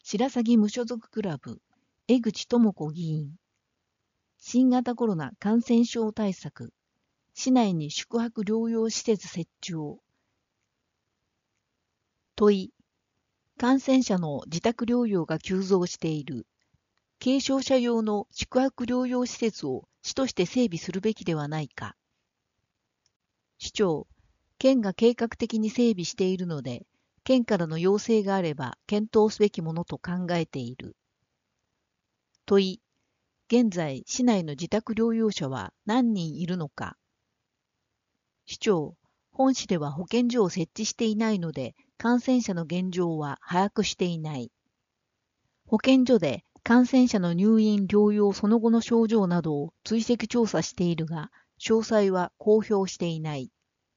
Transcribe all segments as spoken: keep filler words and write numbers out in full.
白鷺無所属クラブ、江口智子議員。新型コロナ感染症対策、市内に宿泊療養施設設置を。問い、感染者の自宅療養が急増している。軽症者用の宿泊療養施設を市として整備するべきではないか。市長、県が計画的に整備しているので、県からの要請があれば検討すべきものと考えている。問い、現在市内の自宅療養者は何人いるのか。市長、本市では保健所を設置していないので、感染者の現状は把握していない。保健所で感染者の入院療養その後の症状などを追跡調査しているが、詳細は公表していない。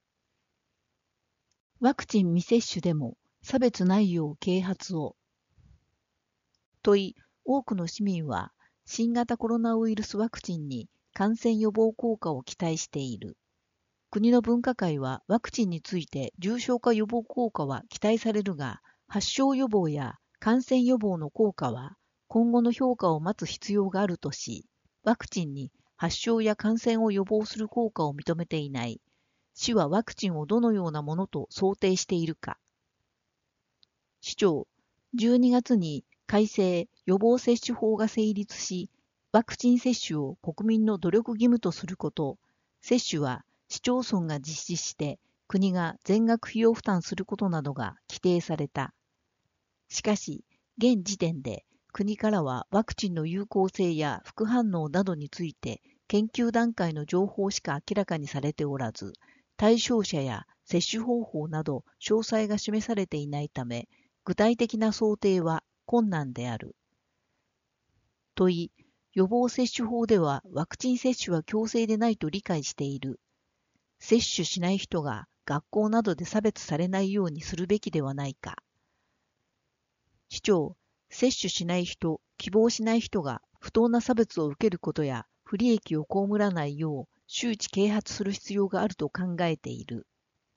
ワクチン未接種でも差別ないよう啓発を。問い、多くの市民は新型コロナウイルスワクチンに感染予防効果を期待している。国の分科会はワクチンについて重症化予防効果は期待されるが、発症予防や感染予防の効果は今後の評価を待つ必要があるとし、ワクチンに発症や感染を予防する効果を認めていない。市はワクチンをどのようなものと想定しているか。市長、じゅうにがつに改正予防接種法が成立し、ワクチン接種を国民の努力義務とすること、接種は市町村が実施して国が全額費用負担することなどが規定された。しかし、現時点で国からはワクチンの有効性や副反応などについて研究段階の情報しか明らかにされておらず、対象者や接種方法など詳細が示されていないため、具体的な想定は困難である。問い、予防接種法ではワクチン接種は強制でないと理解している。接種しない人が学校などで差別されないようにするべきではないか。市長、接種しない人、希望しない人が不当な差別を受けることや不利益を被らないよう周知啓発する必要があると考えている。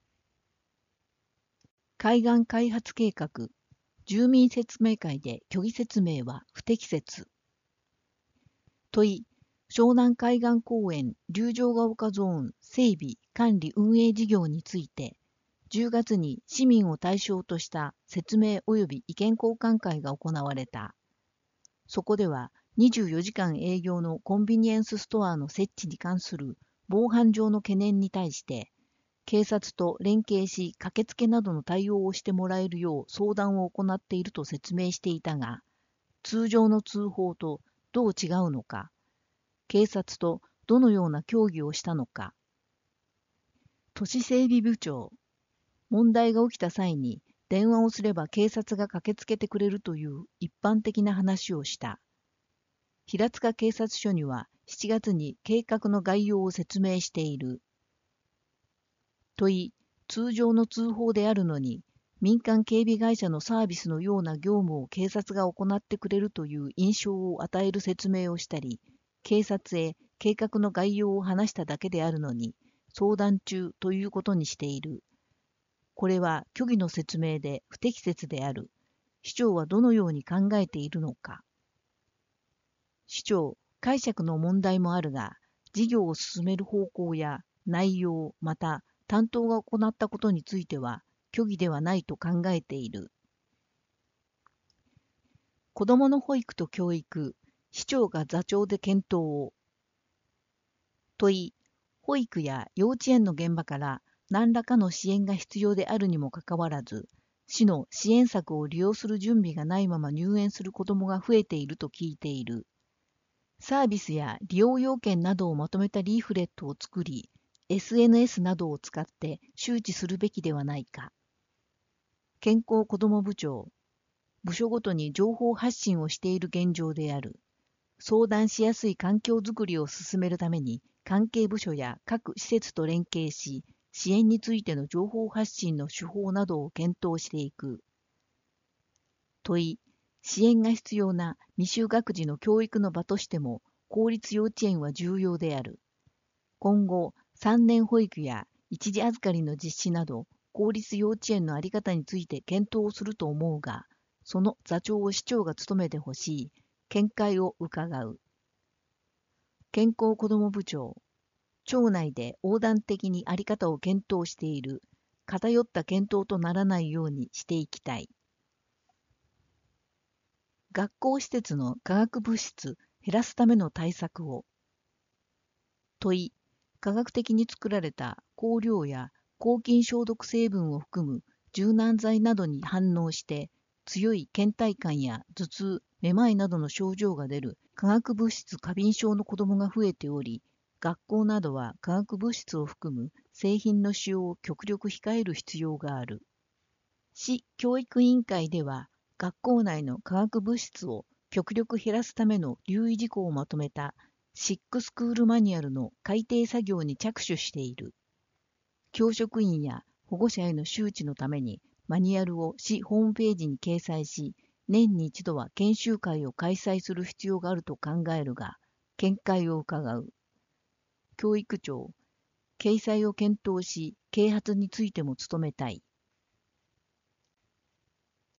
海岸開発計画、住民説明会で虚偽説明は不適切。問い、湘南海岸公園竜城ヶ丘ゾーン整備管理運営事業について、じゅうがつに市民を対象とした説明及び意見交換会が行われた。そこではにじゅうよじかん営業のコンビニエンスストアの設置に関する防犯上の懸念に対して、警察と連携し駆けつけなどの対応をしてもらえるよう相談を行っていると説明していたが、通常の通報とどう違うのか、警察とどのような協議をしたのか。都市整備部長、問題が起きた際に電話をすれば警察が駆けつけてくれるという一般的な話をした。平塚警察署にはしちがつに計画の概要を説明している。問い、通常の通報であるのに、民間警備会社のサービスのような業務を警察が行ってくれるという印象を与える説明をしたり、警察へ計画の概要を話しただけであるのに、相談中ということにしている。これは虚偽の説明で不適切である。市長はどのように考えているのか。市長、解釈の問題もあるが、事業を進める方向や内容、また担当が行ったことについては、虚偽ではないと考えている。子どもの保育と教育、市長が座長で検討を。問い、保育や幼稚園の現場から何らかの支援が必要であるにもかかわらず、市の支援策を利用する準備がないまま入園する子どもが増えていると聞いている。サービスや利用要件などをまとめたリーフレットを作り、エスエヌエス などを使って周知するべきではないか。健康子ども部長、部署ごとに情報発信をしている現状である。相談しやすい環境づくりを進めるために、関係部署や各施設と連携し、支援についての情報発信の手法などを検討していく。問い、支援が必要な未就学児の教育の場としても、公立幼稚園は重要である。今後、さんねん保育や一時預かりの実施など、公立幼稚園の在り方について検討すると思うが、 その座長を市長が務めてほしい。見解を伺う。健康子ども部長。町内で横断的にあり方を検討している。偏った検討とならないようにしていきたい。学校施設の化学物質減らすための対策を。問い。科学的に作られた香料や抗菌消毒成分を含む柔軟剤などに反応して強い倦怠感や頭痛、めまいなどの症状が出る化学物質過敏症の子どもが増えており、学校などは化学物質を含む製品の使用を極力控える必要がある。市教育委員会では、学校内の化学物質を極力減らすための留意事項をまとめたシックスクールマニュアルの改訂作業に着手している。教職員や保護者への周知のためにマニュアルを市ホームページに掲載し、年に一度は研修会を開催する必要があると考えるが、見解を伺う。教育長、掲載を検討し、啓発についても努めたい。